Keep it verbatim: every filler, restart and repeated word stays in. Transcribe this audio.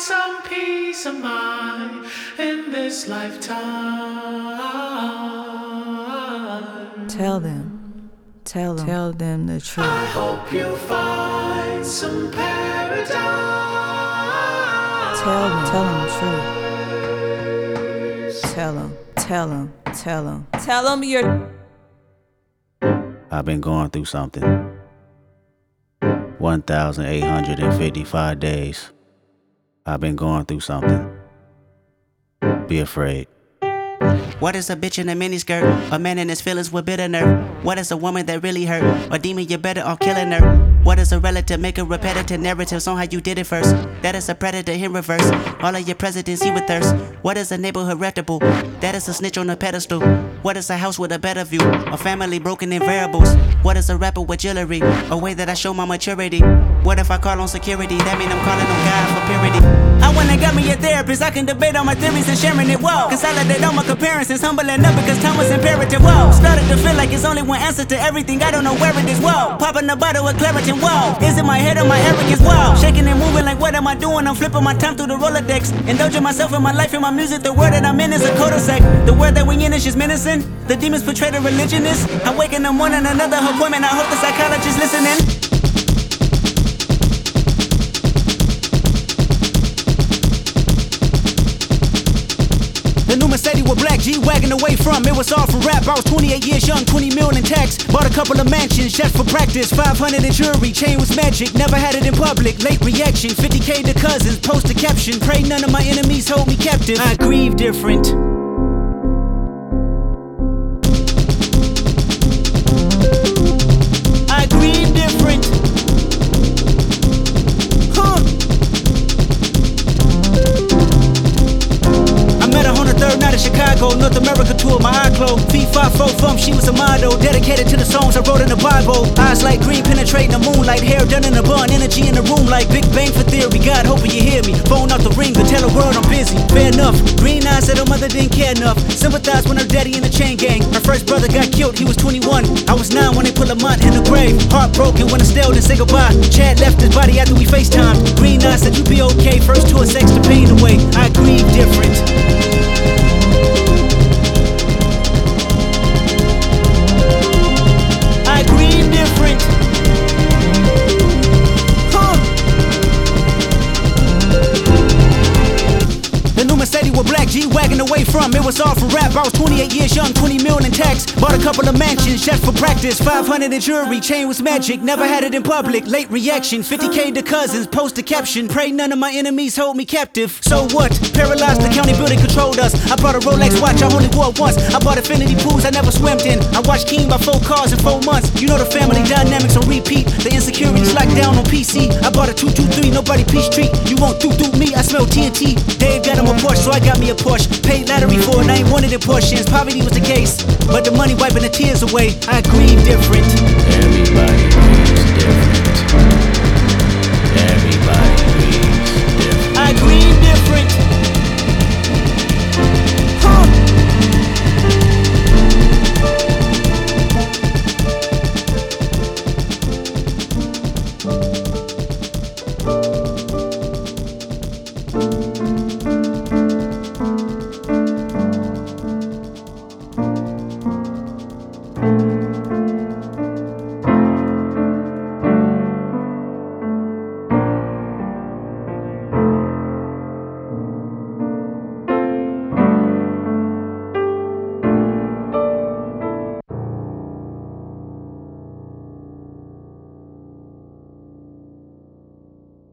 some peace of mind in this lifetime. Tell them, tell them, tell them the truth. I hope you find some paradise. Tell them, tell them the truth. Tell them, tell them, tell them, tell them you're. I've been going through something. one thousand eight hundred fifty-five days. I've been going through something. Be afraid. What is a bitch in a miniskirt? A man in his feelings with bitter nerve. What is a woman that really hurt? A demon, you better off killing her. What is a relative? Make a repetitive narratives on how you did it first. That is a predator in reverse. All of your presidents he with thirst. What is a neighborhood reputable? That is a snitch on a pedestal. What is a house with a better view? A family broken in variables. What is a rapper with jewelry? A way that I show my maturity. What if I call on security? That mean I'm calling on God for purity. I went and got me a therapist. I can debate on my theories and sharing it. Whoa. Consolidate all my comparisons. Humbling up because time was imperative. Whoa. Started to feel like it's only one answer to everything. I don't know where it is. Whoa. Popping a bottle with Claritin. Whoa. Is it my head or my arrogance? Whoa. Shaking and moving like what am I doing? I'm flipping my time through the Rolodex. Indulging myself in my life and my music. The word that I'm in is a cul-de-sac. The word that we in is just menacing. The demons portray the religionist. I wake in the morning, another appointment. I hope the psychologist listening. The new Mercedes with black G-Wagon away from. It was all for rap. I was twenty-eight years young, twenty mil in tax. Bought a couple of mansions just for practice. five hundred in jewelry, chain was magic. Never had it in public. Late reaction, fifty K to cousins. Post a caption. Pray none of my enemies hold me captive. I grieve different. I grieve different. Huh. I met her on the third night of Chicago, North America tour, my eye closed. Feet five four from, she was a model, dedicated to the songs I wrote in the Bible. Eyes like green, penetrating the moonlight, hair done in a bun, energy in the room like Big Bang for theory. God, hoping you hear me. Phone out the ring to tell the world I'm busy. Fair enough. Green eyes said her mother didn't care enough. Sympathized when her daddy in the chain gang. Her first brother got killed, he was twenty-one. I was nine when they put Lamont in the grave. Heartbroken when I still didn't say goodbye. Chad left his body after we FaceTimed. Green eyes said you be okay. First tour sex to pain away. I grieve different. I grieve different. Huh. The new Mercedes with black G-Wagon away from. It was all for rap. I was twenty-eight years young, twenty mil in tax. Bought a couple of mansions just for practice. five hundred in jewelry, chain was magic. Never had it in public. Late reaction, fifty K to cousins. Post a caption. Pray none of my enemies hold me captive. So what? Paralyzed, the county building controlled us. I bought a Rolex watch, I only wore it once. I bought infinity pools I never swam in. I watched King by four cars in four months. You know the family dynamics on repeat. The insecurities locked down on P C. I bought a two two three, nobody peach treat. You won't do do me, I smell T N T. Dave got him a Porsche, so I got me a Porsche. Paid lottery for it, I ain't wanted in portions. Poverty was the case, but the money wiping the tears away. I grieve different. Everybody